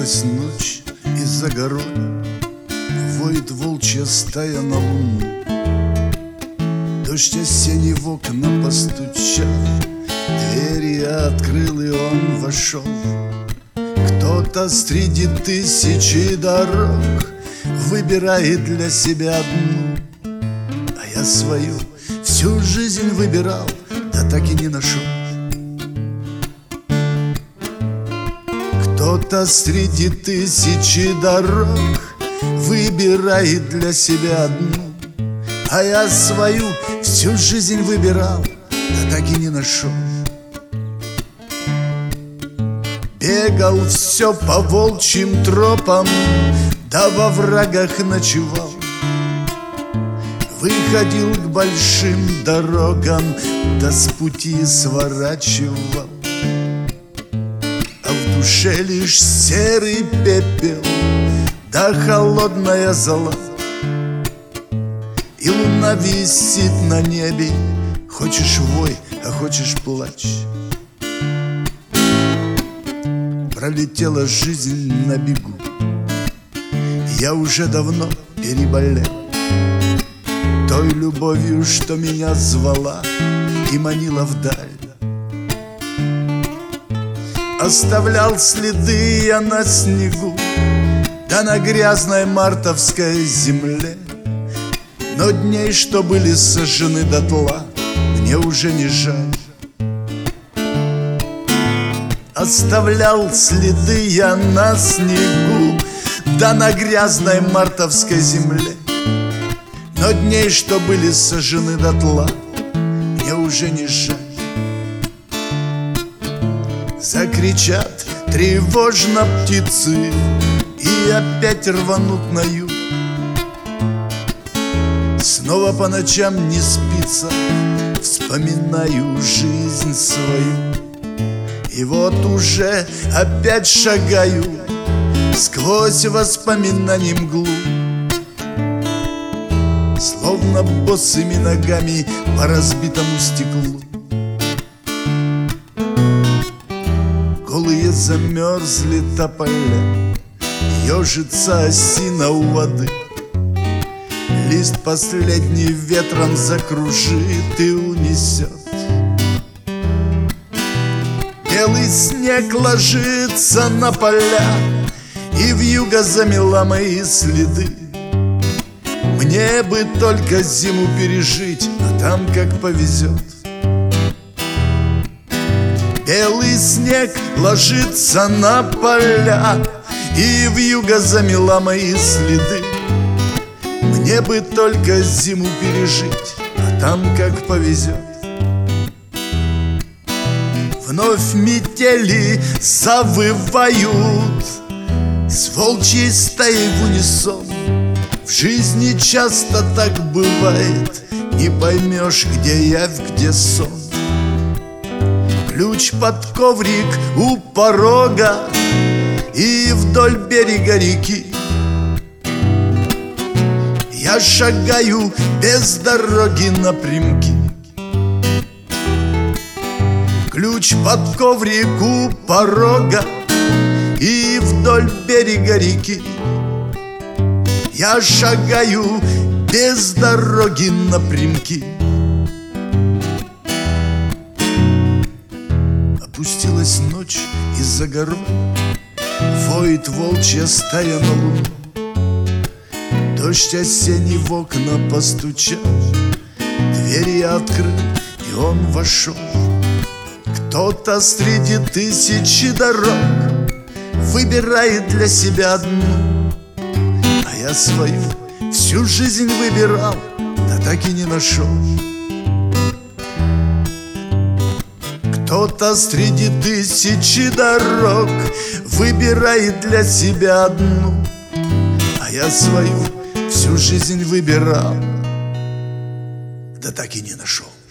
Опустилась ночь, из-за гор воет волчья стая на луну. Дождь осенний в окна постучал, двери я открыл, и он вошел. Кто-то среди тысячи дорог выбирает для себя одну, а я свою всю жизнь выбирал, да так и не нашел. Кто-то среди тысячи дорог выбирает для себя одну, а я свою всю жизнь выбирал, да так и не нашел. Бегал все по волчьим тропам, да во врагах ночевал. Выходил к большим дорогам, да с пути сворачивал. А в душе лишь серый пепел, да холодная зола. И луна висит на небе, хочешь вой, а хочешь плачь. Пролетела жизнь на бегу, я уже давно переболел той любовью, что меня звала и манила вдаль. Оставлял следы я на снегу, да на грязной мартовской земле. Но дней, что были сожжены дотла, мне уже не жаль. Оставлял следы я на снегу, да на грязной мартовской земле. Но дней, что были сожжены дотла, мне уже не жаль. Закричат тревожно птицы и опять рванут на юг. Снова по ночам не спится, вспоминаю жизнь свою. И вот уже опять шагаю сквозь воспоминаний мглу, словно босыми ногами по разбитому стеклу. Голые замерзли тополя, ежится осина у воды. Лист последний ветром закружит и унесет. Белый снег ложится на поля, и вьюга замела мои следы. Мне бы только зиму пережить, а там как повезет. Белый снег ложится на поля, и вьюга замела мои следы. Мне бы только зиму пережить, а там как повезет. Вновь метели завывают с волчьей стаей в унисон. В жизни часто так бывает, не поймешь, где явь, где сон. Ключ под коврик у порога и вдоль берега реки. Я шагаю без дороги напрямки. Ключ под коврик у порога и вдоль берега реки. Я шагаю без дороги напрямки. Опустилась ночь, из-за гор воет волчья стая на луну. Дождь осенний в окна постучал, двери я открыл, и он вошел. Кто-то среди тысячи дорог выбирает для себя одну, а я свою всю жизнь выбирал, да так и не нашел. Кто-то среди тысячи дорог выбирает для себя одну, а я свою всю жизнь выбирал, да так и не нашел.